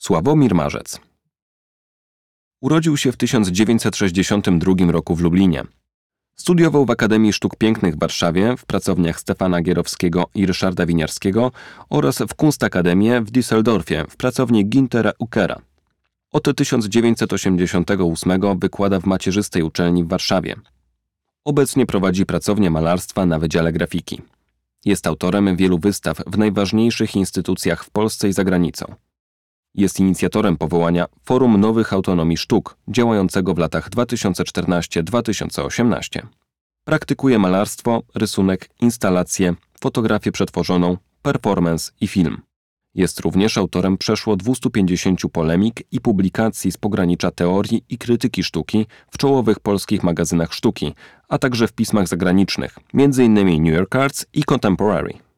Sławomir Marzec. Urodził się w 1962 roku w Lublinie. Studiował w Akademii Sztuk Pięknych w Warszawie, w pracowniach Stefana Gierowskiego i Ryszarda Winiarskiego oraz w Kunstakademie w Düsseldorfie w pracowni Günthera Uckera. Od 1988 wykłada w macierzystej uczelni w Warszawie. Obecnie prowadzi pracownię malarstwa na Wydziale Grafiki. Jest autorem wielu wystaw w najważniejszych instytucjach w Polsce i za granicą. Jest inicjatorem powołania Forum Nowych Autonomii Sztuk, działającego w latach 2014-2018. Praktykuje malarstwo, rysunek, instalację, fotografię przetworzoną, performance i film. Jest również autorem przeszło 250 polemik i publikacji z pogranicza teorii i krytyki sztuki w czołowych polskich magazynach sztuki, a także w pismach zagranicznych, m.in. New York Arts i Contemporary.